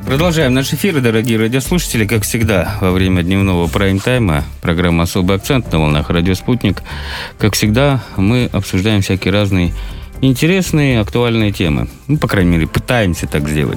Продолжаем наш эфир, дорогие радиослушатели. Как всегда, во время дневного прайм-тайма, программа «Особый акцент» на волнах «Радио Спутник». Как всегда, мы обсуждаем всякие разные интересные, актуальные темы. По крайней мере, пытаемся так сделать.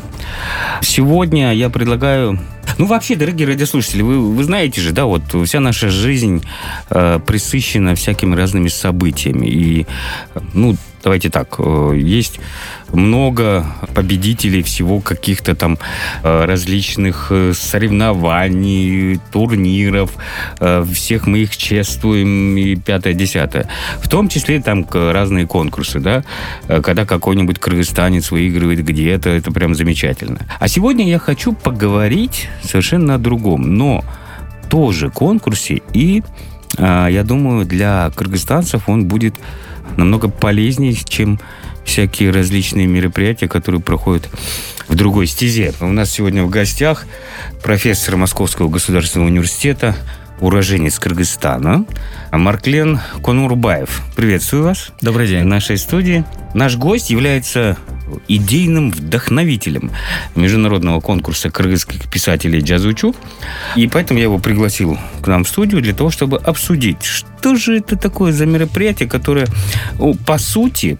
Сегодня я предлагаю... вообще, дорогие радиослушатели, вы знаете же, да, вот вся наша жизнь пресыщена всякими разными событиями. И, давайте так, есть много победителей всего каких-то там различных соревнований, турниров. Всех мы их чествуем, и 5-10. В том числе там разные конкурсы, да, когда какой-нибудь кыргызстанец выигрывает где-то, это прям замечательно. А сегодня я хочу поговорить совершенно о другом, но тоже конкурсе, и я думаю, для кыргызстанцев он будет намного полезнее, чем всякие различные мероприятия, которые проходят в другой стезе. У нас сегодня в гостях профессор Московского государственного университета, уроженец Кыргызстана, Марклен Конурбаев. Приветствую вас. Добрый день. В нашей студии. Наш гость является идейным вдохновителем международного конкурса кыргызских писателей «Жазучу». И поэтому я его пригласил к нам в студию для того, чтобы обсудить, что же это такое за мероприятие, которое, по сути,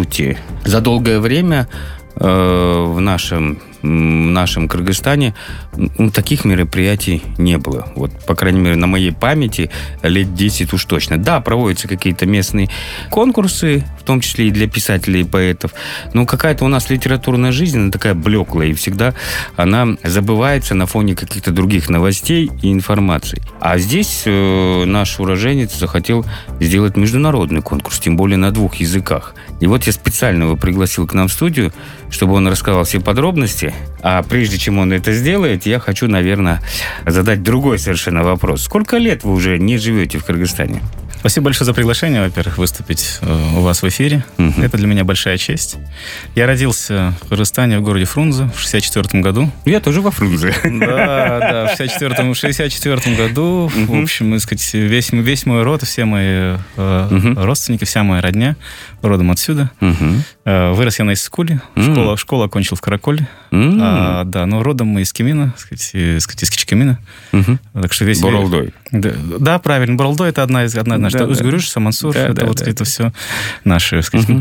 за долгое время в нашем Кыргызстане таких мероприятий не было. Вот, по крайней мере, на моей памяти лет 10 уж точно. Да, проводятся какие-то местные конкурсы, в том числе и для писателей и поэтов, но какая-то у нас литературная жизнь, она такая блеклая, и всегда она забывается на фоне каких-то других новостей и информации. А здесь наш уроженец захотел сделать международный конкурс, тем более на 2 языках. И вот я специально его пригласил к нам в студию, чтобы он рассказал все подробности. А прежде чем он это сделает, я хочу, наверное, задать другой совершенно вопрос. Сколько лет вы уже не живете в Кыргызстане? Спасибо большое за приглашение, во-первых, выступить у вас в эфире. Это для меня большая честь. Я родился в Кыргызстане, в городе Фрунзе в 1964 году. Я тоже во Фрунзе. Да, в 1964 году. В общем, весь мой род, все мои родственники, вся моя родня родом отсюда. Вырос я на Иссыкуле. Школу окончил в Караколе. Да, но родом мы из Кемина, из Кичкемина. Так что Боролдой. Да, правильно. Боролдой — это одна из Узгурюш, Самансур, это все наши.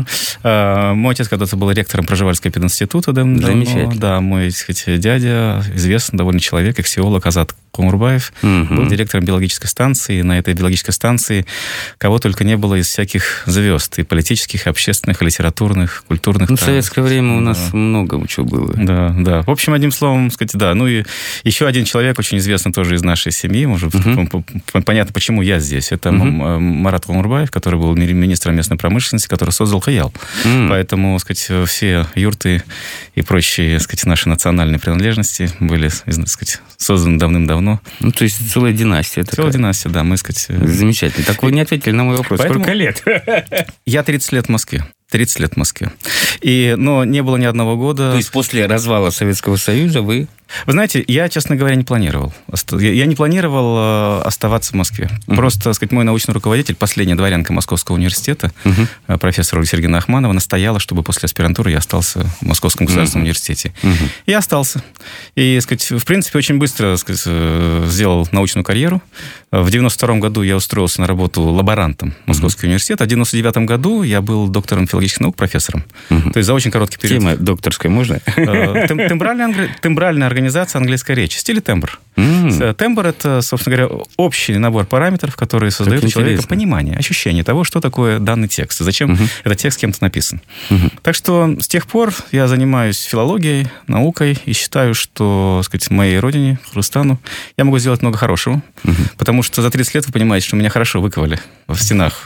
Мой отец когда-то был ректором Проживальского пединститута. Замечательно. Да, мой дядя, известный довольно человек, эксиолог Азат Конурбаев, был директором биологической станции. И на этой биологической станции кого только не было из всяких звезд, и политических, и общественных, и литературных, культурных. В советское время у нас много чего было. Да. В общем, одним словом, да. Ну и еще один человек, очень известный тоже из нашей семьи, может, понятно, почему я здесь. Это Марат Конурбаев, который был министром местной промышленности, который создал Хаял. Поэтому, все юрты и прочие, наши национальные принадлежности были, созданы давным-давно. То есть целая династия. Целая династия, да. Замечательно. Так вы не ответили на мой вопрос. Сколько лет? Я 30 лет в Москве. 30 лет в Москве. Но не было ни одного года... То есть после развала Советского Союза вы... Вы знаете, я, честно говоря, не планировал. Я не планировал оставаться в Москве. Просто, мой научный руководитель, последняя дворянка Московского университета, профессор Ольга Сергеевна Ахманова, настояла, чтобы после аспирантуры я остался в Московском государственном университете. И остался. И, в принципе, очень быстро, сделал научную карьеру. В 92 году я устроился на работу лаборантом Московского университета. В 99 году я был доктором филологических наук, профессором. То есть за очень короткий период. Тема докторская можно? Тембральная организация английской речи. Стиль и тембр. Тембр — это, собственно говоря, общий набор параметров, которые создают у человека понимание, ощущение того, что такое данный текст, и зачем этот текст кем-то написан. Так что с тех пор я занимаюсь филологией, наукой, и считаю, что, моей родине, Кыргызстану, я могу сделать много хорошего, потому что за 30 лет вы понимаете, что меня хорошо выковали в стенах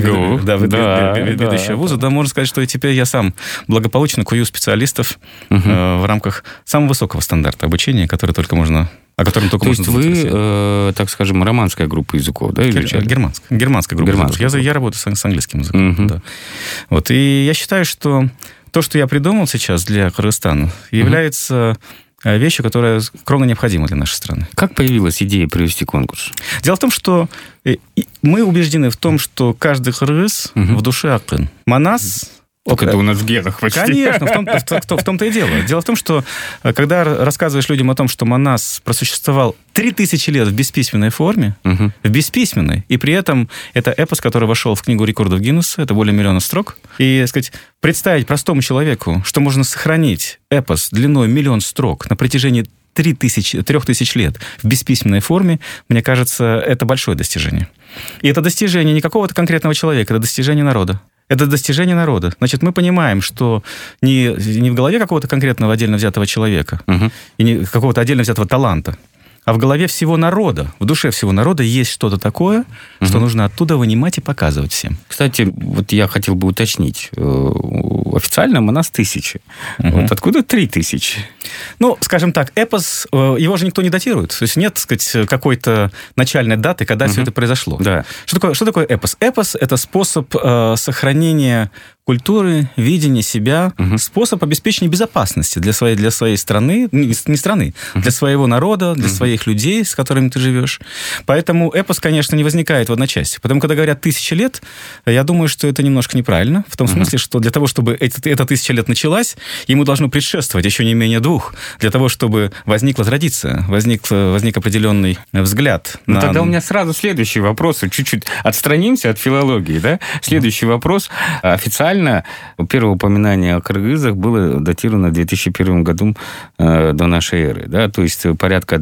ведущего вуза. Да, можно сказать, что и теперь я сам благополучно кую специалистов в рамках самого высокого стандарта обучения, который только можно... о котором только можно думать. То есть вы, так скажем, романская группа языков, да? Германская группа языков. Я работаю с английским языком. Да. И я считаю, что то, что я придумал сейчас для Кыргызстана, является вещью, которая кровно необходима для нашей страны. Как появилась идея провести конкурс? Дело в том, что мы убеждены в том, что каждый кыргыз в душе акын. Манас Так это у нас в генах почти. Конечно, в том-то и дело. Дело в том, что когда рассказываешь людям о том, что Манас просуществовал 3000 лет в бесписьменной форме, в бесписьменной, и при этом это эпос, который вошел в Книгу рекордов Гиннесса, это более 1 миллиона строк, и, так сказать, представить простому человеку, что можно сохранить эпос длиной 1 миллион строк на протяжении 3000 лет в бесписьменной форме, мне кажется, это большое достижение. И это достижение не какого-то конкретного человека, это достижение народа. Это достижение народа. Значит, мы понимаем, что не в голове какого-то конкретного отдельно взятого человека и не какого-то отдельно взятого таланта, а в голове всего народа, в душе всего народа есть что-то такое, что нужно оттуда вынимать и показывать всем. Кстати, вот я хотел бы уточнить. Официально Манас 1000. Вот откуда 3000? Ну, скажем так, эпос, его же никто не датирует. То есть нет, так сказать, какой-то начальной даты, когда все это произошло. Да. Что такое эпос? Эпос – это способ сохранения культуры, видения себя, способ обеспечения безопасности для своей страны, не страны, для своего народа, для своих людей, с которыми ты живешь. Поэтому эпос, конечно, не возникает в одночасье. Потому, когда говорят 1000 лет, я думаю, что это немножко неправильно, в том смысле, что для того, чтобы эта 1000 лет началась, ему должно предшествовать еще не менее 2, для того, чтобы возникла традиция, возник определенный взгляд. Ну, тогда у меня сразу следующий вопрос. Чуть-чуть отстранимся от филологии, да? Следующий вопрос. Официально первое упоминание о кыргызах было датировано 2001 годом до нашей эры, да? То есть порядка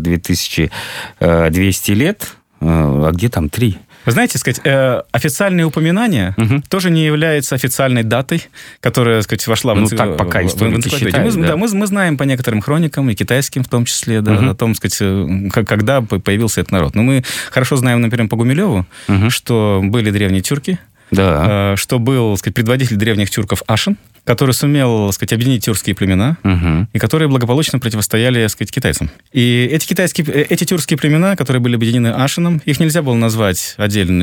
2200 лет, а где там 3? Вы знаете, сказать, официальное упоминание тоже не является официальной датой, которая, сказать, вошла в так пока историки считают, мы знаем по некоторым хроникам, и китайским в том числе, о том, сказать, когда появился этот народ. Но мы хорошо знаем, например, по Гумилеву, что были древние тюрки, что был, сказать, предводитель древних тюрков Ашин, который сумел, сказать, объединить тюркские племена, и которые благополучно противостояли, сказать, китайцам. И эти тюркские племена, которые были объединены Ашином, их нельзя было назвать отдельно,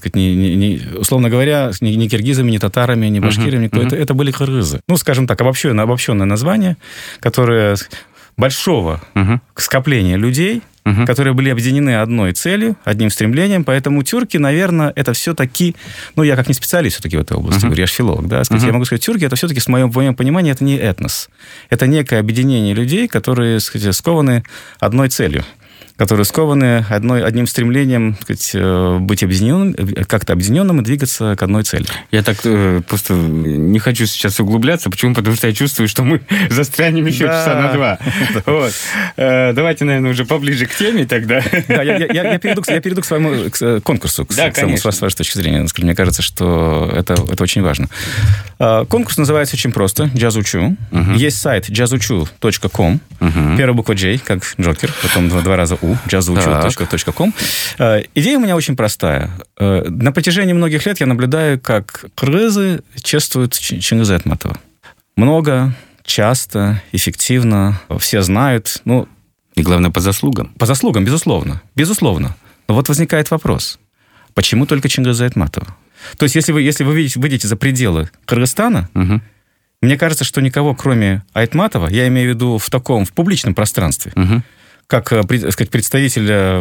условно говоря, ни киргизами, ни татарами, ни башкирами, никто. Это были кыргызы. Ну, скажем так, обобщенное название, которое большого скопления людей, которые были объединены одной целью, одним стремлением. Поэтому тюрки, наверное, это все-таки... Ну, я как не специалист все-таки в этой области, говорю, я же филолог, да, сказать, я могу сказать, тюрки, это все-таки, в моем понимании, это не этнос. Это некое объединение людей, которые, сказать, скованы одной целью, которые скованы одним стремлением, сказать, быть объединенным, как-то объединенным и двигаться к одной цели. Я так просто не хочу сейчас углубляться. Почему? Потому что я чувствую, что мы застрянем еще часа на 2. Вот. Давайте, наверное, уже поближе к теме тогда. Да, я перейду к своему конкурсу, с вашей точки зрения. Мне кажется, что это очень важно. Конкурс называется очень просто «Джазучу». Есть сайт jazzuchu.com. Первая буква J, как Джокер, потом 2 раза U. jazzuchu.com. Идея у меня очень простая. На протяжении многих лет я наблюдаю, как кыргызы чествуют Чингиза Айтматова. Много, часто, эффективно, все знают. Ну, и главное, по заслугам. По заслугам, безусловно. Безусловно. Но вот возникает вопрос. Почему только Чингиза Айтматова? То есть, если вы выйдете за пределы Кыргызстана, мне кажется, что никого, кроме Айтматова, я имею в виду в публичном пространстве, как, сказать, представителя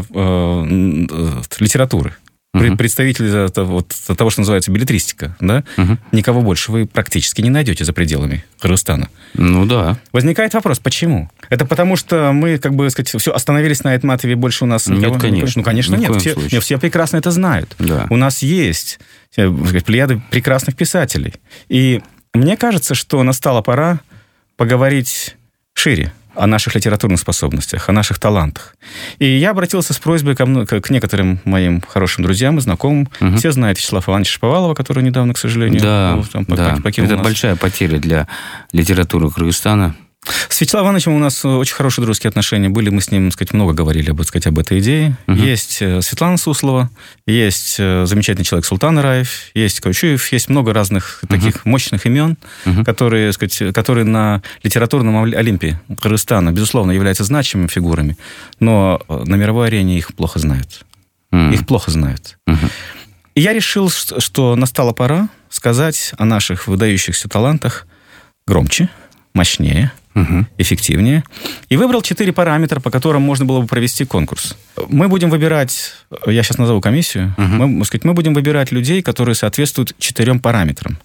литературы, представителя того, что называется беллетристика, да? Никого больше вы практически не найдете за пределами Кыргызстана. Ну да. Возникает вопрос, почему? Это потому, что мы, как бы, сказать, все остановились на Айтматове, больше у нас никого... Нет, конечно. Ну, конечно, нет. Все прекрасно это знают. Да. У нас есть плеяды прекрасных писателей. И мне кажется, что настала пора поговорить шире о наших литературных способностях, о наших талантах. И я обратился с просьбой к некоторым моим хорошим друзьям и знакомым. Все знают Вячеслава Ивановича Шаповалова, который недавно, к сожалению, покинул это нас. Большая потеря для литературы Кыргызстана. С Вячеславом Ивановичем у нас очень хорошие дружеские отношения были. Мы с ним, сказать, много говорили об этой идее. Есть Светлана Суслова, есть замечательный человек Султан Раев, есть Каучуев, есть много разных таких мощных имен, которые на литературном олимпе Кыргызстана, безусловно, являются значимыми фигурами, но на мировой арене их плохо знают. Их плохо знают. И я решил, что настала пора сказать о наших выдающихся талантах громче, мощнее, эффективнее. И выбрал 4 параметра, по которым можно было бы провести конкурс. Мы будем выбирать, я сейчас назову комиссию, мы будем выбирать людей, которые соответствуют 4 параметрам.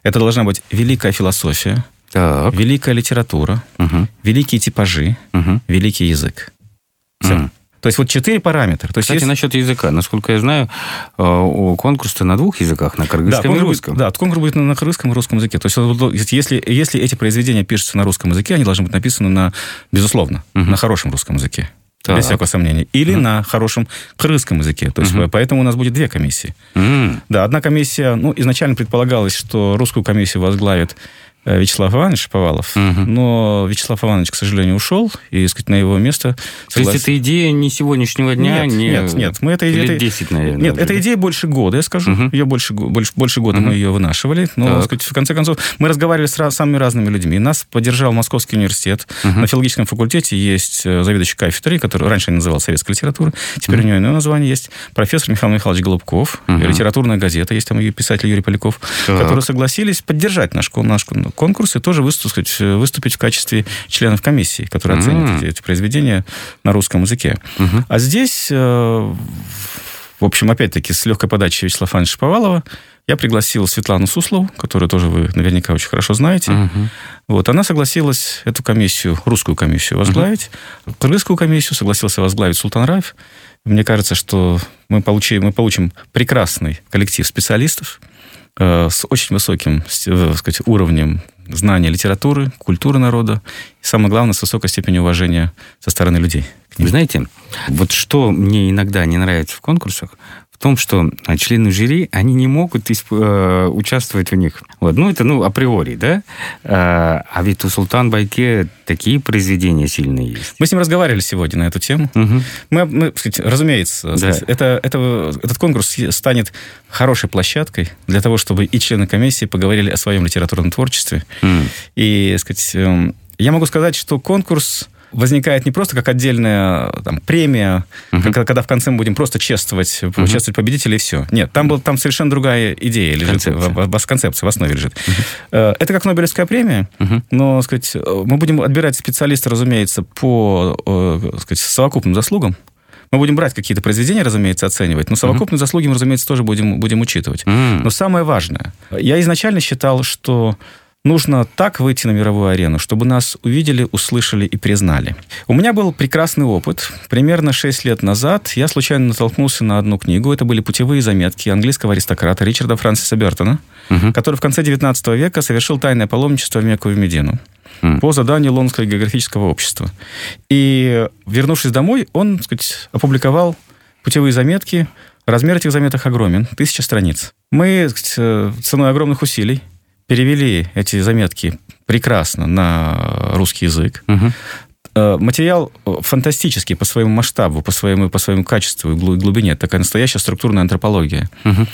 Это должна быть великая философия, Так. великая литература, великие типажи, великий язык. Все. То есть вот 4 параметра. То есть, Кстати, насчет языка. Насколько я знаю, конкурс-то на 2 языках, на кыргызском и русском. Да, конкурс будет на кыргызском и русском языке. То есть если эти произведения пишутся на русском языке, они должны быть написаны безусловно, на хорошем русском языке. Так. Без всякого сомнения. Или на хорошем кыргызском языке. То есть, поэтому у нас будет 2 комиссии. Да, одна комиссия, изначально предполагалось, что русскую комиссию возглавит Вячеслав Иванович Шаповалов, но Вячеслав Иванович, к сожалению, ушел, и, сказать, на его место... То есть это идея не сегодняшнего дня? Нет. Мы это лет 10, наверное. Нет, эта идея больше года, я скажу. Ее больше года мы ее вынашивали. Но, сказать, в конце концов, мы разговаривали с самыми разными людьми. Нас поддержал Московский университет. На филологическом факультете есть заведующий кафедрой, который раньше называл советская литература, теперь у него иное название есть, профессор Михаил Михайлович Голубков, литературная газета, есть там ее писатель Юрий Поляков, которые согласились поддержать наш конкурс и тоже выступить в качестве членов комиссии, которые оценят эти произведения на русском языке. А здесь, в общем, опять-таки, с легкой подачи Вячеслава Ивановича Шаповалова я пригласил Светлану Суслову, которую тоже вы наверняка очень хорошо знаете. Вот, она согласилась эту комиссию, русскую комиссию, возглавить. Кыргызскую комиссию согласился возглавить Султан Раев. Мне кажется, что мы получим прекрасный коллектив специалистов с очень высоким, так сказать, уровнем знания литературы, культуры народа и, самое главное, с высокой степенью уважения со стороны людей. Вы знаете, вот что мне иногда не нравится в конкурсах, в том, что члены жюри, они не могут участвовать в них. Вот. Это априори, да? А ведь у Султан Байке такие произведения сильные есть. Мы с ним разговаривали сегодня на эту тему. Мы, сказать, разумеется, да. Этот конкурс станет хорошей площадкой для того, чтобы и члены комиссии поговорили о своем литературном творчестве. И, сказать, я могу сказать, что конкурс возникает не просто как отдельная премия, когда в конце мы будем просто чествовать победителей, и все. Нет, там совершенно другая идея лежит, концепция в основе лежит. Это как Нобелевская премия, но, сказать, мы будем отбирать специалиста, разумеется, по, сказать, совокупным заслугам. Мы будем брать какие-то произведения, разумеется, оценивать, но совокупные заслуги мы, разумеется, тоже будем учитывать. Но самое важное, я изначально считал, что нужно так выйти на мировую арену, чтобы нас увидели, услышали и признали. У меня был прекрасный опыт. Примерно 6 лет назад я случайно натолкнулся на одну книгу. Это были путевые заметки английского аристократа Ричарда Фрэнсиса Бертона, который в конце XIX века совершил тайное паломничество в Мекку и в Медину по заданию Лондонского географического общества. И, вернувшись домой, он, так сказать, опубликовал путевые заметки. Размер этих заметок огромен, 1000 страниц. Мы, так сказать, ценой огромных усилий перевели эти заметки прекрасно на русский язык. Материал фантастический по своему масштабу, по своему качеству и глубине. Такая настоящая структурная антропология.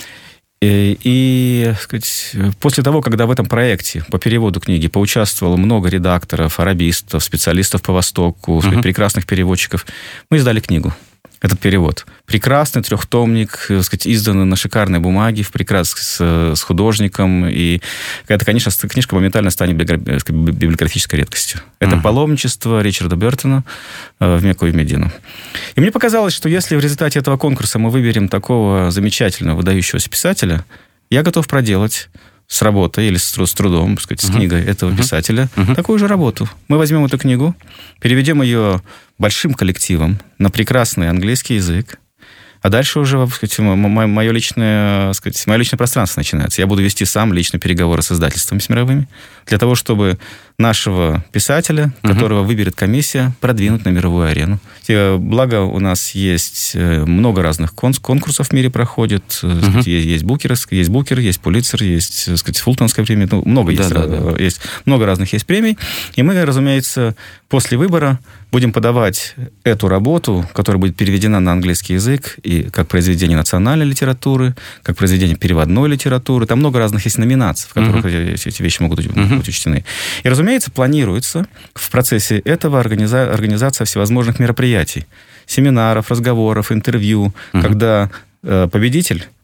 И, сказать, после того, когда в этом проекте по переводу книги поучаствовало много редакторов, арабистов, специалистов по Востоку, сказать, прекрасных переводчиков, мы издали книгу. Этот перевод. Прекрасный трехтомник, так сказать, изданный на шикарной бумаге, с художником. И это, конечно, книжка моментально станет библиографической редкостью. Это «Паломничество» Ричарда Бертона в Мекку и в Медину. И мне показалось, что если в результате этого конкурса мы выберем такого замечательного, выдающегося писателя, я готов проделать с работой или с трудом, так сказать, с книгой этого писателя такую же работу. Мы возьмем эту книгу, переведем ее большим коллективом на прекрасный английский язык, а дальше уже, так сказать, мое личное пространство начинается. Я буду вести сам лично переговоры с издательствами с мировыми для того, чтобы нашего писателя, которого выберет комиссия, продвинуть на мировую арену. Благо, у нас есть много разных конкурсов в мире проходит. Есть Букер, есть Пулитцер, есть, так сказать, Фултонская премия. Много есть. Есть много разных есть премий. И мы, разумеется, после выбора будем подавать эту работу, которая будет переведена на английский язык, и как произведение национальной литературы, как произведение переводной литературы. Там много разных есть номинаций, в которых эти вещи могут быть учтены. И, разумеется, планируется в процессе этого организация всевозможных мероприятий, семинаров, разговоров, интервью, когда победитель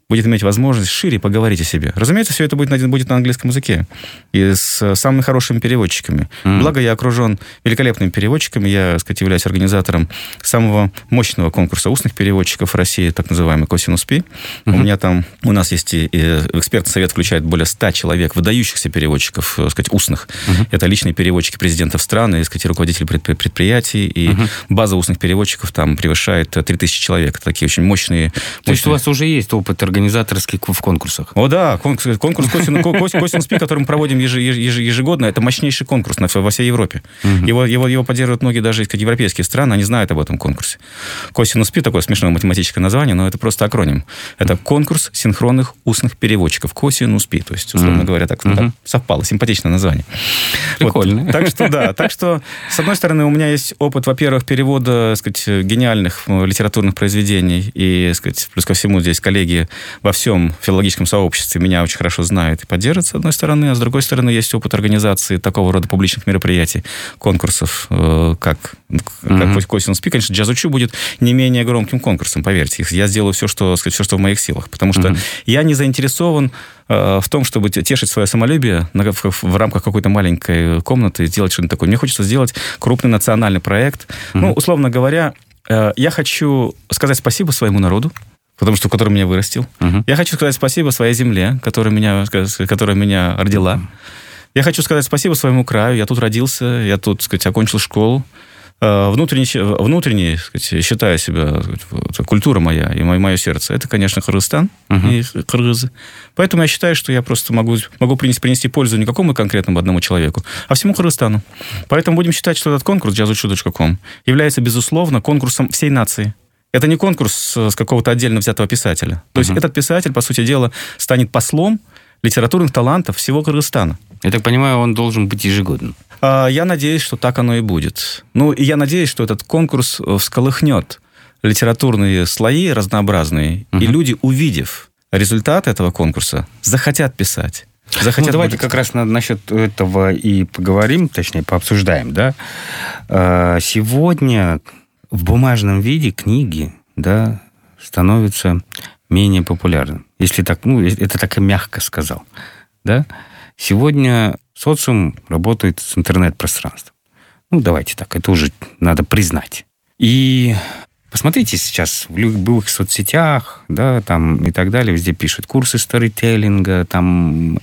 будет иметь возможность шире поговорить о себе. Разумеется, все это будет на английском языке и с самыми хорошими переводчиками. Благо, я окружен великолепными переводчиками. Я, так сказать, являюсь организатором самого мощного конкурса устных переводчиков в России, так называемый Cosinus P. У нас есть и экспертный совет, включает более 100 человек, выдающихся переводчиков, так сказать, устных. Это личные переводчики президентов стран, и, так сказать, руководители предприятий, и база устных переводчиков там превышает 3000 человек. Это такие очень мощные... То есть у вас уже есть опыт организаторский в конкурсах? О, да, конкурс Cosinus P, который мы проводим ежегодно, это мощнейший конкурс во всей Европе. Его поддерживают многие даже европейские страны, они знают об этом конкурсе. Cosinus P, такое смешное математическое название, но это просто акроним. Это конкурс синхронных устных переводчиков. Cosinus P, то есть, условно говоря, так совпало, симпатичное название. Прикольно. Вот. Так что, с одной стороны, у меня есть опыт, во-первых, перевода, так сказать, гениальных литературных произведений, и, так сказать, плюс ко всему здесь коллеги во всем филологическом сообществе меня очень хорошо знают и поддерживают, с одной стороны, а с другой стороны, есть опыт организации такого рода публичных мероприятий, конкурсов, как Cosinus P. Конечно, Джазучу будет не менее громким конкурсом, поверьте. Я сделаю все, что в моих силах, потому что я не заинтересован в том, чтобы тешить свое самолюбие в рамках какой-то маленькой комнаты и сделать что-нибудь такое. Мне хочется сделать крупный национальный проект. Условно говоря, я хочу сказать спасибо своему народу, который меня вырастил. Я хочу сказать спасибо своей земле, которая меня родила. Я хочу сказать спасибо своему краю. Я тут родился, я тут, так сказать, окончил школу. Внутренне, так сказать, считаю себя, культура моя и мое сердце, это, конечно, Кыргызстан и кыргызы. Поэтому я считаю, что я просто могу принести пользу не какому конкретному одному человеку, а всему Кыргызстану. Поэтому будем считать, что этот конкурс jazzuchu.com является, безусловно, конкурсом всей нации. Это не конкурс с какого-то отдельно взятого писателя. То есть этот писатель, по сути дела, станет послом литературных талантов всего Кыргызстана. Я так понимаю, он должен быть ежегодным. Я надеюсь, что так оно и будет. И я надеюсь, что этот конкурс всколыхнет литературные слои разнообразные, и люди, увидев результат этого конкурса, захотят писать. Давайте как раз насчет этого и поговорим, точнее, пообсуждаем. Да? Сегодня в бумажном виде книги, да, становятся менее популярным. Если так, это так и мягко сказал. Да? Сегодня социум работает с интернет-пространством. Давайте так, это уже надо признать. И посмотрите сейчас в любых соцсетях, да, там и так далее, везде пишут курсы сторителлинга, там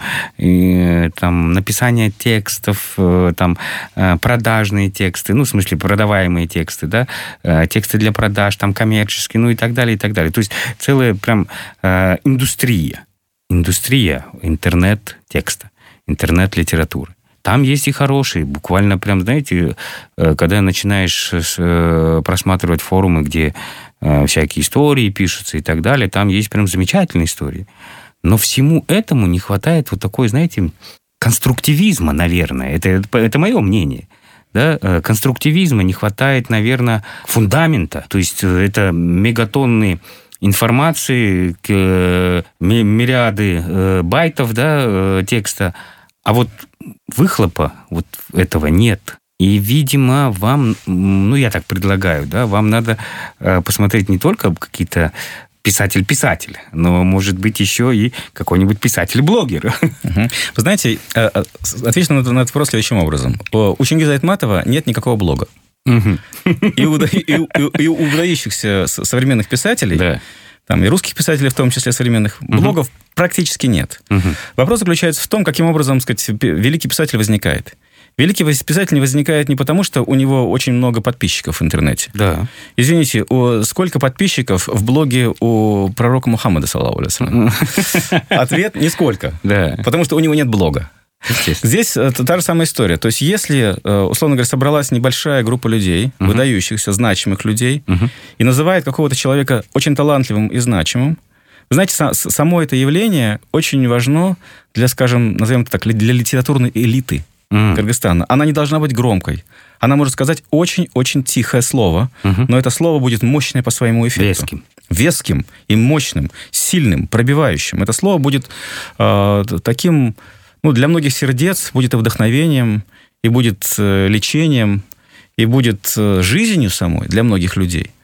написание текстов, там продажные тексты, в смысле продаваемые тексты, да, тексты для продаж, там коммерческие, и так далее, и так далее. То есть целая прям индустрия интернет-текста, интернет-литературы. Там есть и хорошие. Буквально прям, знаете, когда начинаешь просматривать форумы, где всякие истории пишутся и так далее, там есть прям замечательные истории. Но всему этому не хватает вот такой, знаете, конструктивизма, наверное. Это мое мнение. Да? Конструктивизма не хватает, наверное, фундамента. То есть это мегатонны информации, мириады байтов, да, текста. А вот выхлопа вот этого нет. И, видимо, вам, я так предлагаю, да, вам надо посмотреть не только какие-то писатель-писатель, но, может быть, еще и какой-нибудь писатель-блогер. Вы знаете, отвечу на этот вопрос следующим образом. У Чингиза Айтматова нет никакого блога. И у выдающихся современных писателей... Да. Там и русских писателей, в том числе современных, блогов практически нет. Вопрос заключается в том, каким образом, так сказать, великий писатель возникает. Великий писатель не возникает не потому, что у него очень много подписчиков в интернете. Да. Извините, сколько подписчиков в блоге у пророка Мухаммада, саллаллаху алейхи? Ответ – нисколько. Да. Потому что у него нет блога. Здесь та же самая история. То есть, если, условно говоря, собралась небольшая группа людей, выдающихся, значимых людей, и называет какого-то человека очень талантливым и значимым, вы знаете, само это явление очень важно для, скажем, назовем это так, для литературной элиты Кыргызстана. Она не должна быть громкой. Она может сказать очень-очень тихое слово, но это слово будет мощное по своему эффекту. Веским и мощным, сильным, пробивающим. Это слово будет таким... для многих сердец будет и вдохновением, и будет лечением, и будет жизнью самой для многих людей.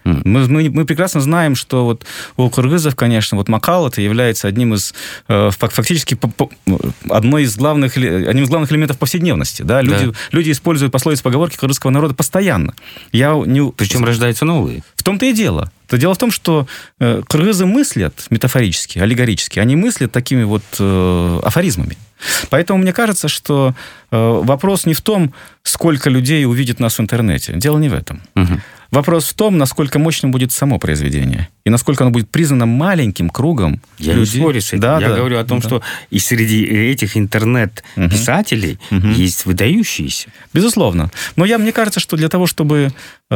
Мы прекрасно знаем, что вот у кыргызов, конечно, вот макал это является одним из фактически одним из главных элементов повседневности. Да? Люди используют пословицы, поговорки кыргызского народа постоянно. Причем рождаются новые. В том-то и дело. Дело в том, что кыргызы мыслят метафорически, аллегорически. Они мыслят такими вот афоризмами. Поэтому мне кажется, что вопрос не в том, сколько людей увидит нас в интернете. Дело не в этом. Вопрос в том, насколько мощным будет само произведение. И насколько оно будет признано маленьким кругом людей. Я не спорю с этим. Я говорю о том, что и среди этих интернет-писателей есть выдающиеся. Безусловно. Но мне кажется, что для того, чтобы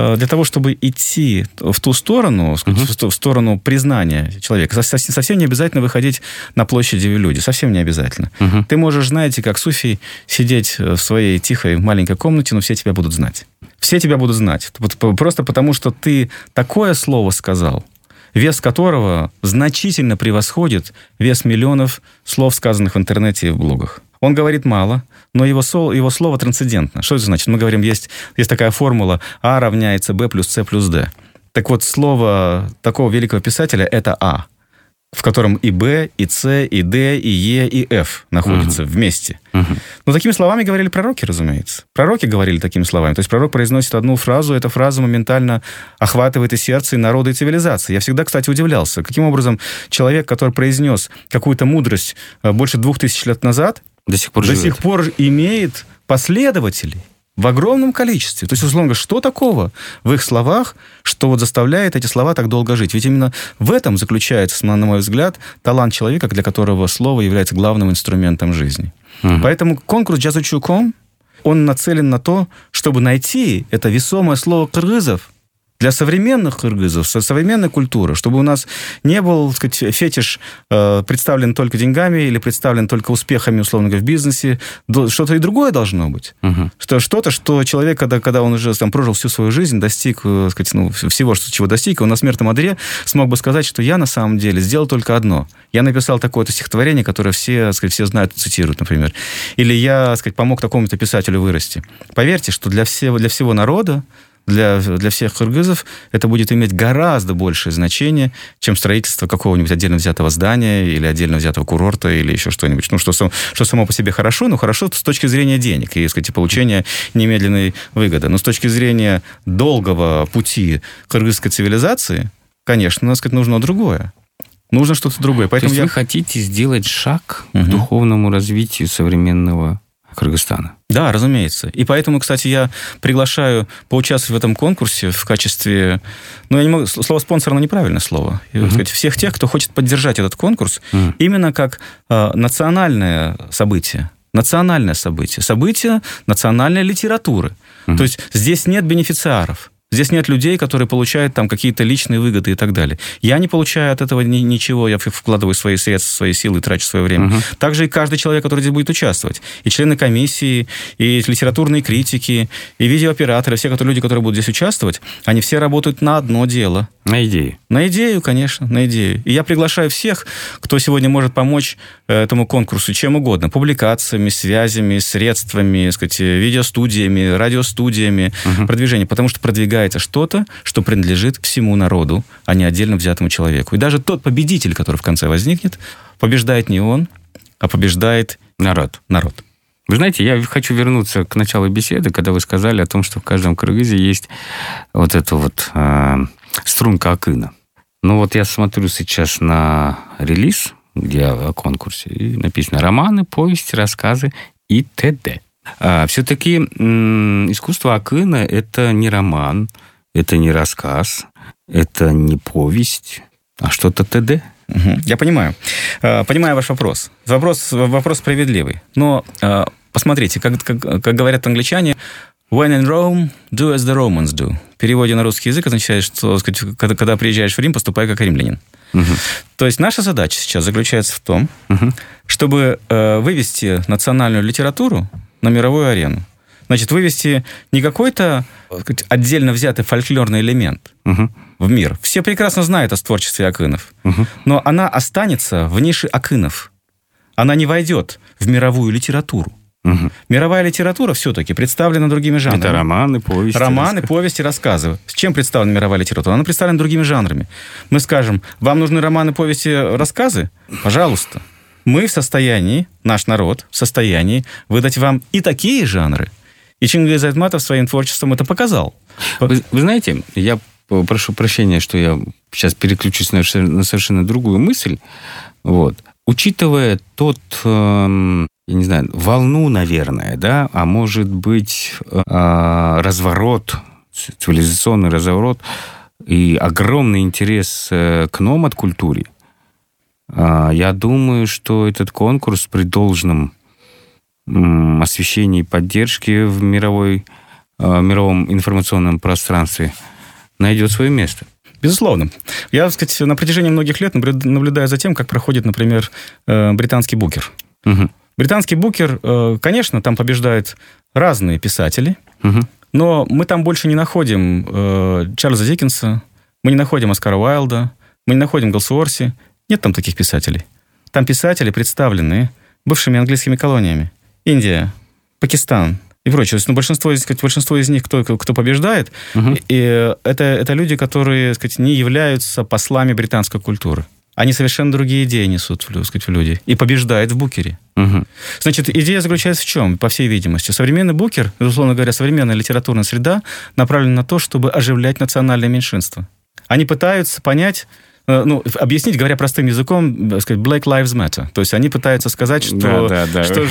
идти в ту сторону, в сторону признания человека, совсем не обязательно выходить на площади в люди. Совсем не обязательно. Ты можешь, знаете, как суфий, сидеть в своей тихой маленькой комнате, но все тебя будут знать. Все тебя будут знать. Просто потому, что ты такое слово сказал, вес которого значительно превосходит вес миллионов слов, сказанных в интернете и в блогах. Он говорит мало, но его слово трансцендентно. Что это значит? Мы говорим, есть такая формула А равняется Б плюс С плюс Д. Так вот, слово такого великого писателя – это А, в котором и Б, и С, и Д, и Е, и Ф находятся вместе. Но такими словами говорили пророки, разумеется. Пророки говорили такими словами. То есть пророк произносит одну фразу, эта фраза моментально охватывает и сердце, и народы, и цивилизации. Я всегда, кстати, удивлялся, каким образом человек, который произнес какую-то мудрость больше 2000 лет назад, до сих пор имеет последователей в огромном количестве. То есть, условно говоря, что такого в их словах, что вот заставляет эти слова так долго жить? Ведь именно в этом заключается, на мой взгляд, талант человека, для которого слово является главным инструментом жизни. Поэтому конкурс «Жазучу.ком», он нацелен на то, чтобы найти это весомое слово кыргызов для современных кыргызов, современной культуры, чтобы у нас не был, так сказать, фетиш представлен только деньгами или представлен только успехами, условно говоря, в бизнесе. Что-то и другое должно быть. Что-то, что человек, когда он уже там прожил всю свою жизнь, достиг, так сказать, всего, чего достиг, он на смертном одре смог бы сказать, что я на самом деле сделал только одно. Я написал такое-то стихотворение, которое все, так сказать, все знают, цитируют, например. Или я, так сказать, помог такому-то писателю вырасти. Поверьте, что для всего народа, для всех кыргызов это будет иметь гораздо большее значение, чем строительство какого-нибудь отдельно взятого здания или отдельно взятого курорта или еще что-нибудь. Что само по себе хорошо, но хорошо с точки зрения денег и, так сказать, получения немедленной выгоды. Но с точки зрения долгого пути кыргызской цивилизации, конечно, так сказать, нужно другое. Нужно что-то другое. Поэтому то есть вы хотите сделать шаг к духовному развитию современного Кыргызстана? Да, разумеется. И поэтому, кстати, я приглашаю поучаствовать в этом конкурсе в качестве... слово «спонсор», оно неправильное слово. Сказать, всех тех, кто хочет поддержать этот конкурс именно как национальное событие. Событие национальной литературы. То есть здесь нет бенефициаров. Здесь нет людей, которые получают там какие-то личные выгоды и так далее. Я не получаю от этого ничего, я вкладываю свои средства, свои силы, трачу свое время. Также и каждый человек, который здесь будет участвовать. И члены комиссии, и литературные критики, и видеооператоры, все люди, которые будут здесь участвовать, они все работают на одно дело. На идею. На идею, конечно, на идею. И я приглашаю всех, кто сегодня может помочь этому конкурсу чем угодно. Публикациями, связями, средствами, так сказать, видеостудиями, радиостудиями, продвижением. Потому что продвигается что-то, что принадлежит всему народу, а не отдельно взятому человеку. И даже тот победитель, который в конце возникнет, побеждает не он, а побеждает народ. Вы знаете, я хочу вернуться к началу беседы, когда вы сказали о том, что в каждом кыргызе есть вот эта вот струнка акына. Ну вот я смотрю сейчас на релиз, где о конкурсе, и написано романы, повести, рассказы и т.д. Все-таки искусство акына – это не роман, это не рассказ, это не повесть, а что-то т.д. Я понимаю. Понимаю ваш вопрос. Вопрос справедливый. Но посмотрите, как говорят англичане, when in Rome, do as the Romans do. В переводе на русский язык означает, что, сказать, когда приезжаешь в Рим, поступай как римлянин. То есть наша задача сейчас заключается в том, чтобы вывести национальную литературу на мировую арену. Значит, вывести не какой-то отдельно взятый фольклорный элемент в мир. Все прекрасно знают о творчестве акынов. Но она останется в нише акынов. Она не войдет в мировую литературу. Угу. Мировая литература все-таки представлена другими жанрами. Это романы, повести. Романы, повести, рассказы. С чем представлена мировая литература? Она представлена другими жанрами. Мы скажем, вам нужны романы, повести, рассказы? Пожалуйста. Мы в состоянии, наш народ в состоянии выдать вам и такие жанры. И Чингиз Айтматов своим творчеством это показал. Вы знаете, я прошу прощения, что я сейчас переключусь на совершенно другую мысль. Вот. Учитывая тот, я не знаю, волну, наверное, да, а может быть, разворот, цивилизационный разворот и огромный интерес к номад-культуре, я думаю, что этот конкурс при должном освещении и поддержке в мировом информационном пространстве найдет свое место. Безусловно. Я, так сказать, на протяжении многих лет наблюдаю за тем, как проходит, например, британский букер. Угу. Британский букер, конечно, там побеждают разные писатели, но мы там больше не находим Чарльза Диккенса, мы не находим Оскара Уайлда, мы не находим Голсуорси. Нет там таких писателей. Там писатели, представленные бывшими английскими колониями. Индия, Пакистан и прочее. То есть, большинство из них, кто побеждает, и это люди, которые, сказать, не являются послами британской культуры. Они совершенно другие идеи несут, сказать, в люди. И побеждают в букере. Значит, идея заключается в чем, по всей видимости? Современный букер, условно говоря, современная литературная среда направлена на то, чтобы оживлять национальное меньшинство. Они пытаются понять... объяснить, говоря простым языком, сказать, Black Lives Matter. То есть они пытаются сказать, что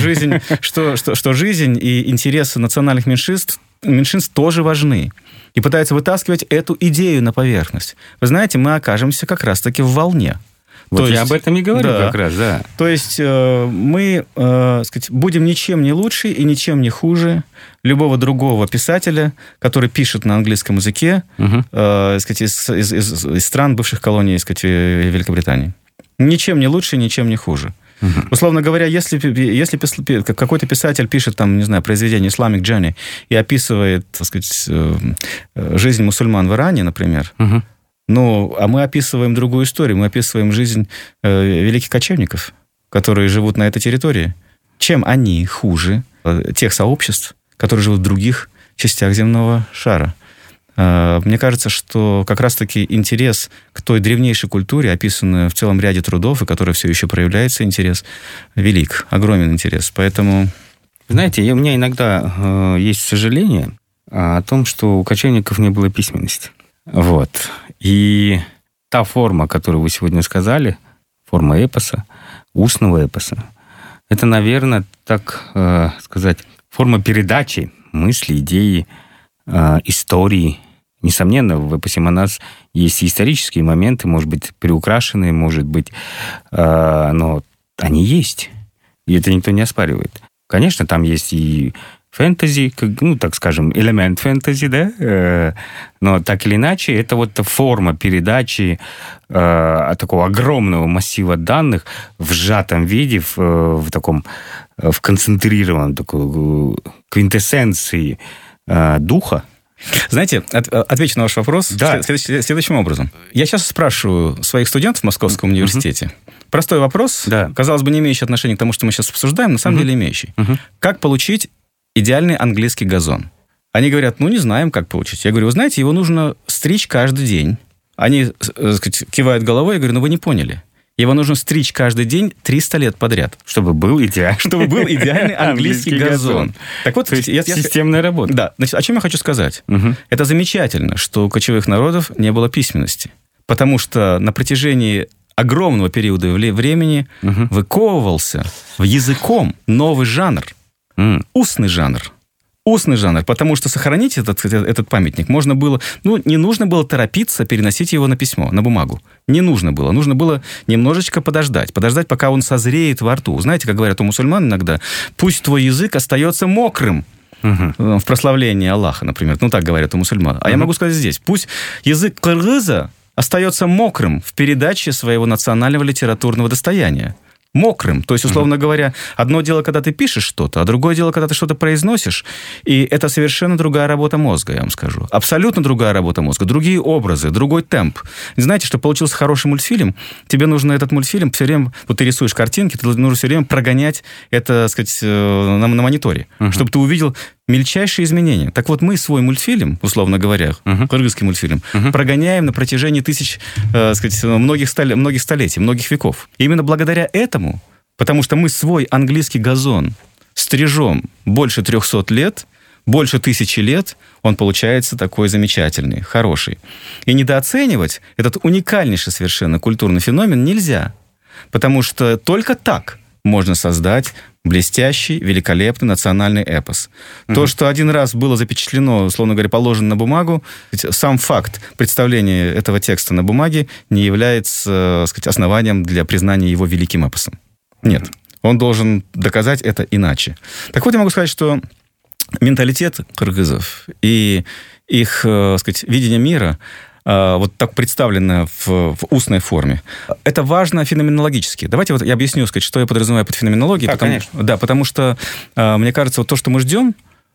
жизнь и интересы национальных меньшинств тоже важны. И пытаются вытаскивать эту идею на поверхность. Вы знаете, мы окажемся как раз-таки в волне. Вот я об этом и говорю как раз, да. То есть мы, сказать, будем ничем не лучше и ничем не хуже любого другого писателя, который пишет на английском языке, сказать, из стран бывших колоний, сказать, Великобритании. Ничем не лучше и ничем не хуже. Условно говоря, если какой-то писатель пишет, там, не знаю, произведение Islamic Journey и описывает, так сказать, жизнь мусульман в Иране, например, а мы описываем другую историю. Мы описываем жизнь великих кочевников, которые живут на этой территории. Чем они хуже тех сообществ, которые живут в других частях земного шара? Мне кажется, что как раз-таки интерес к той древнейшей культуре, описанной в целом ряде трудов, и которая все еще проявляется, интерес велик, огромен интерес. Поэтому... Знаете, у меня иногда есть сожаление о том, что у кочевников не было письменности. Вот. И та форма, которую вы сегодня сказали, форма эпоса, устного эпоса, это, наверное, так сказать, форма передачи мысли, идеи, истории. Несомненно, в эпосе Манас есть исторические моменты, может быть, приукрашенные, может быть, но они есть. И это никто не оспаривает. Конечно, там есть и фэнтези, так скажем, элемент фэнтези, да, но так или иначе, это вот форма передачи такого огромного массива данных в сжатом виде, в концентрированном такой квинтэссенции духа. Знаете, отвечу на ваш вопрос следующим образом. Я сейчас спрашиваю своих студентов в Московском университете. Простой вопрос, казалось бы, не имеющий отношения к тому, что мы сейчас обсуждаем, на самом деле имеющий. Как получить идеальный английский газон? Они говорят, не знаем, как получить. Я говорю, вы знаете, его нужно стричь каждый день. Они, так сказать, кивают головой, я говорю, вы не поняли. Его нужно стричь каждый день 300 лет подряд. Чтобы был идеальный английский газон. Так вот, системная работа. Да. Значит, о чем я хочу сказать? Это замечательно, что у кочевых народов не было письменности. Потому что на протяжении огромного периода времени выковывался языком новый жанр. Устный жанр. Устный жанр, потому что сохранить этот памятник можно было... не нужно было торопиться переносить его на письмо, на бумагу. Не нужно было. Нужно было немножечко подождать, пока он созреет во рту. Знаете, как говорят у мусульман иногда, пусть твой язык остается мокрым в прославлении Аллаха, например. Так говорят у мусульман. А я могу сказать здесь, пусть язык кыргыза остается мокрым в передаче своего национального литературного достояния. мокрым. То есть, условно говоря, одно дело, когда ты пишешь что-то, а другое дело, когда ты что-то произносишь, и это совершенно другая работа мозга, я вам скажу. Абсолютно другая работа мозга, другие образы, другой темп. Знаете, чтобы получился хороший мультфильм, тебе нужно этот мультфильм все время, вот ты рисуешь картинки, ты нужно все время прогонять это, так сказать, на мониторе, чтобы ты увидел мельчайшие изменения. Так вот, мы свой мультфильм, условно говоря, кыргызский мультфильм, прогоняем на протяжении многих столетий, многих веков. И именно благодаря этому, потому что мы свой английский газон стрижем больше 300 лет, больше 1000 лет, он получается такой замечательный, хороший. И недооценивать этот уникальнейший совершенно культурный феномен нельзя, потому что только так можно создать блестящий, великолепный национальный эпос. То, что один раз было запечатлено, условно говоря, положено на бумагу, сам факт представления этого текста на бумаге не является, сказать, основанием для признания его великим эпосом. Нет. Он должен доказать это иначе. Так вот, я могу сказать, что менталитет кыргызов и их, сказать, видение мира вот так представлено в устной форме. Это важно феноменологически. Давайте вот я объясню, сказать, что я подразумеваю под феноменологией. Потому что, мне кажется, вот то, что мы ждем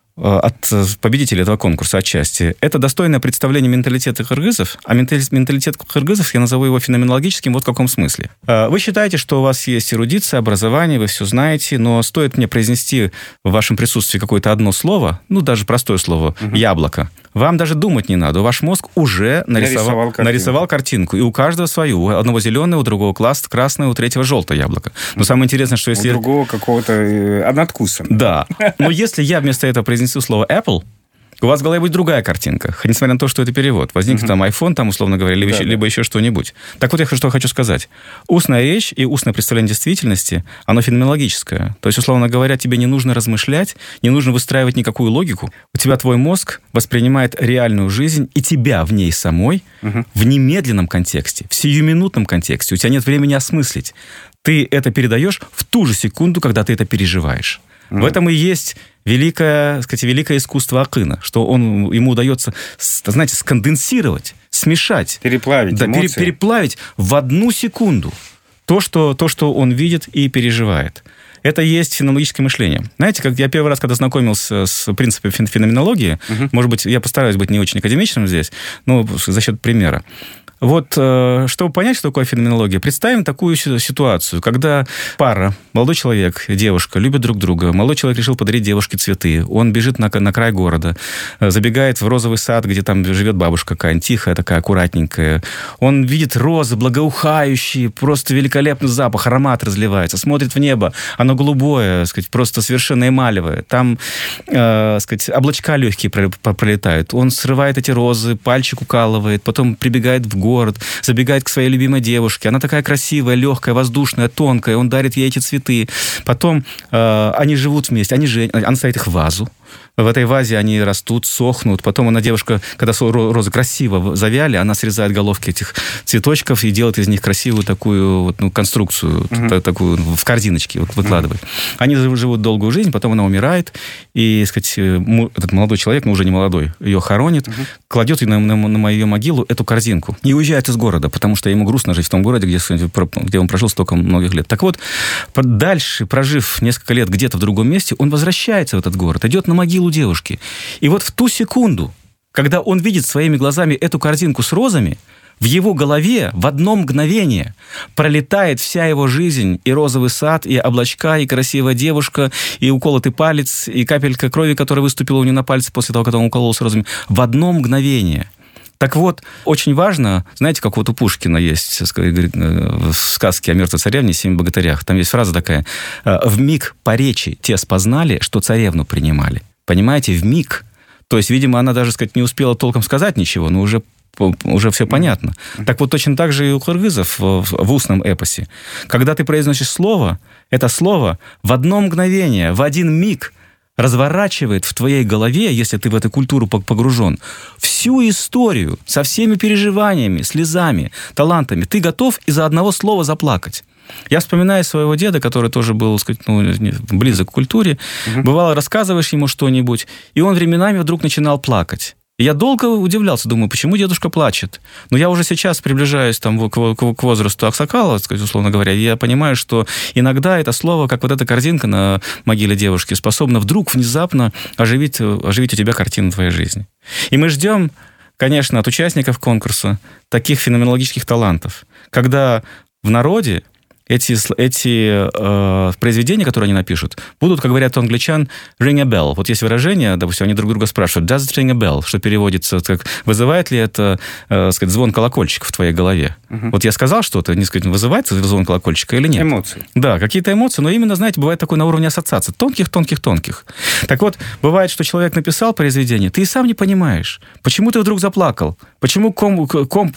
от победителей этого конкурса отчасти, это достойное представление менталитета кыргызов, а менталитет кыргызов, я назову его феноменологическим вот в каком смысле. Вы считаете, что у вас есть эрудиция, образование, вы все знаете, но стоит мне произнести в вашем присутствии какое-то одно слово, ну, даже простое слово, яблоко, вам даже думать не надо. Ваш мозг уже нарисовал картинку. И у каждого свою. У одного зеленое, у другого красное, у третьего желтое яблоко. Но самое интересное, что если... У другого какого-то надкуса. Да. Но если я вместо этого произнесу слово Apple, у вас в голове будет другая картинка, несмотря на то, что это перевод. Возникнет там iPhone, там, условно говоря, либо еще что-нибудь. Так вот, я что хочу сказать. Устная речь и устное представление действительности, оно феноменологическое. То есть, условно говоря, тебе не нужно размышлять, не нужно выстраивать никакую логику. У тебя твой мозг воспринимает реальную жизнь и тебя в ней самой в немедленном контексте, в сиюминутном контексте. У тебя нет времени осмыслить. Ты это передаешь в ту же секунду, когда ты это переживаешь. В этом и есть великое искусство Акына, что ему удается, знаете, сконденсировать, смешать, переплавить эмоции. Переплавить в одну секунду то, что он видит и переживает. Это и есть феноменологическое мышление. Знаете, как я первый раз, когда знакомился с принципами феноменологии, может быть, я постараюсь быть не очень академичным здесь, но за счет примера. Вот, чтобы понять, что такое феноменология, представим такую ситуацию, когда пара, молодой человек, девушка, любят друг друга, молодой человек решил подарить девушке цветы, он бежит на край города, забегает в розовый сад, где там живет бабушка какая-нибудь, тихая такая, аккуратненькая, он видит розы благоухающие, просто великолепный запах, аромат разливается, смотрит в небо, оно голубое, сказать, просто совершенно эмалевое, там, сказать, облачка легкие пролетают, он срывает эти розы, пальчик укалывает, потом прибегает в город, забегает к своей любимой девушке. Она такая красивая, легкая, воздушная, тонкая. Он дарит ей эти цветы. Потом они живут вместе. Она ставит их в вазу. В этой вазе они растут, сохнут. Потом она, девушка, когда розы красиво завяли, она срезает головки этих цветочков и делает из них красивую такую конструкцию, такую в корзиночке выкладывает. Они живут долгую жизнь, потом она умирает, и, сказать, этот молодой человек, но уже не молодой, ее хоронит, кладет на ее могилу эту корзинку и уезжает из города, потому что ему грустно жить в том городе, где он прожил столько многих лет. Так вот, дальше, прожив несколько лет где-то в другом месте, он возвращается в этот город, идет на могилу девушки. И вот в ту секунду, когда он видит своими глазами эту корзинку с розами, в его голове в одно мгновение пролетает вся его жизнь, и розовый сад, и облачка, и красивая девушка, и уколотый палец, и капелька крови, которая выступила у него на пальце после того, когда он укололся розами. В одно мгновение. Так вот, очень важно, знаете, как вот у Пушкина есть в сказке о мертвой царевне «Семи богатырях», там есть фраза такая: «Вмиг по речи те спознали, что царевну принимали». Понимаете, вмиг. То есть, видимо, она даже, сказать, не успела толком сказать ничего, но уже все понятно. Так вот, точно так же и у кыргызов в устном эпосе. Когда ты произносишь слово, это слово в одно мгновение, в один миг разворачивает в твоей голове, если ты в эту культуру погружен, всю историю со всеми переживаниями, слезами, талантами. Ты готов из-за одного слова заплакать. Я вспоминаю своего деда, который тоже был, сказать, близок к культуре. Бывало, рассказываешь ему что-нибудь, и он временами вдруг начинал плакать. И я долго удивлялся, думаю, почему дедушка плачет. Но я уже сейчас приближаюсь там, к возрасту Аксакала, условно говоря, и я понимаю, что иногда это слово, как вот эта корзинка на могиле девушки, способно вдруг внезапно оживить у тебя картину твоей жизни. И мы ждем, конечно, от участников конкурса таких феноменологических талантов, когда в народе эти произведения, которые они напишут, будут, как говорят у англичан, ring a bell. Вот есть выражение, допустим, они друг друга спрашивают, does it ring a bell? Что переводится, как, вызывает ли это, сказать, звон колокольчика в твоей голове? Вот я сказал что-то, не сказать, вызывает звон колокольчика или нет? Эмоции. Да, какие-то эмоции, но именно, знаете, бывает такое на уровне ассоциаций, тонких. Так вот, бывает, что человек написал произведение, ты и сам не понимаешь, почему ты вдруг заплакал, почему ком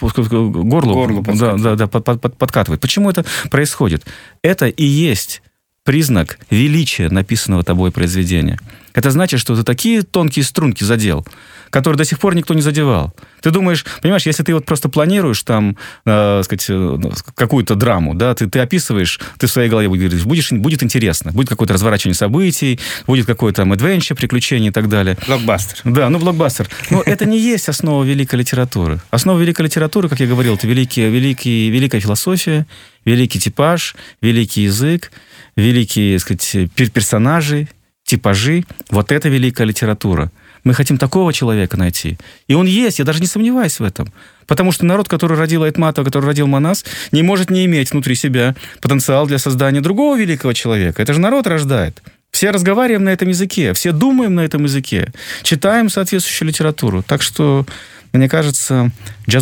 горлу подкатывает, почему это происходит. Это и есть признак величия написанного тобой произведения. Это значит, что ты такие тонкие струнки задел, которые до сих пор никто не задевал. Ты думаешь, понимаешь, если ты вот просто планируешь там, сказать, какую-то драму, да, ты описываешь, ты в своей голове говоришь, будет интересно, будет какое-то разворачивание событий, будет какое-то там adventure, приключение и так далее. Блокбастер. Да, блокбастер. Но это не есть основа великой литературы. Основа великой литературы, как я говорил, это великая философия, великий типаж, великий язык, великие, сказать, персонажи, типажи. Вот это великая литература. Мы хотим такого человека найти. И он есть, я даже не сомневаюсь в этом. Потому что народ, который родил Айтматова, который родил Манас, не может не иметь внутри себя потенциал для создания другого великого человека. Это же народ рождает. Все разговариваем на этом языке, все думаем на этом языке, читаем соответствующую литературу. Так что, мне кажется,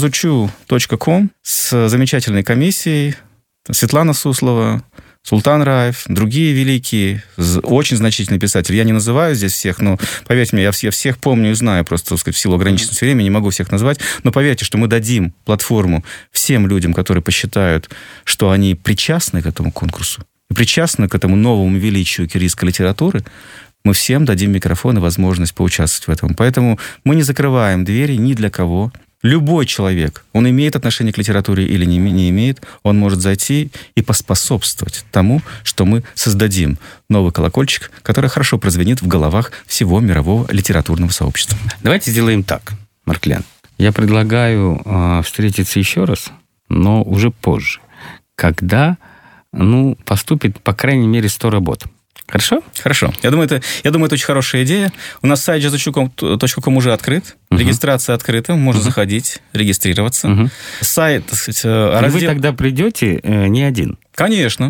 jazuchu.com с замечательной комиссией, Светлана Суслова, Султан Раев, другие великие, очень значительные писатели. Я не называю здесь всех, но, поверьте мне, я всех помню и знаю, просто, так сказать, в силу ограниченности времени не могу всех назвать, но поверьте, что мы дадим платформу всем людям, которые посчитают, что они причастны к этому конкурсу, и причастны к этому новому величию киргизской литературы, мы всем дадим микрофон и возможность поучаствовать в этом. Поэтому мы не закрываем двери ни для кого. Любой человек, он имеет отношение к литературе или не имеет, он может зайти и поспособствовать тому, что мы создадим новый колокольчик, который хорошо прозвенит в головах всего мирового литературного сообщества. Давайте сделаем так, Марклян. Я предлагаю встретиться еще раз, но уже позже, когда поступит, по крайней мере, 100 работ. Хорошо? Хорошо. Я думаю, это очень хорошая идея. У нас сайт jazuchu.com уже открыт. Регистрация открыта. Можно заходить, регистрироваться. Сайт, так сказать, Вы тогда придете не один. Конечно.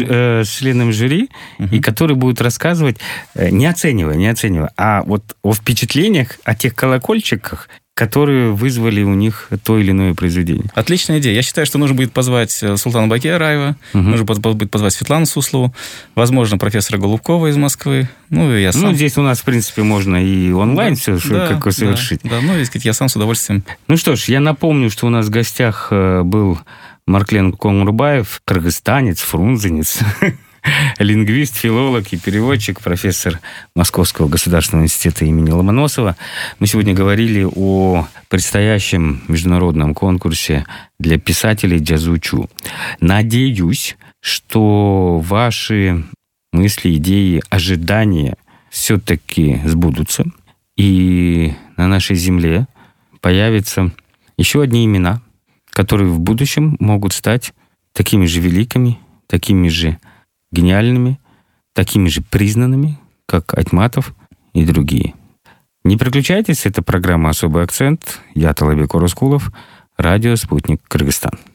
С членом жюри, и который будет рассказывать, не оценивая, а вот о впечатлениях, о тех колокольчиках, которые вызвали у них то или иное произведение. Отличная идея. Я считаю, что нужно будет позвать Султана Бакия-Раева, нужно будет позвать Светлану Суслову, возможно, профессора Голубкова из Москвы. И я сам. Здесь у нас, в принципе, можно и онлайн все совершить. Да, я сам с удовольствием. Что ж, я напомню, что у нас в гостях был Марклен Комурбаев, кыргызстанец, фрунзенец, лингвист, филолог и переводчик, профессор Московского государственного университета имени Ломоносова. Мы сегодня говорили о предстоящем международном конкурсе для писателей «Jazuchu». Надеюсь, что ваши мысли, идеи, ожидания все-таки сбудутся, и на нашей земле появятся еще одни имена, которые в будущем могут стать такими же великими, такими же гениальными, такими же признанными, как Айтматов и другие. Не переключайтесь, это программа «Особый акцент». Я Талабек Орускулов, радио «Спутник Кыргызстан».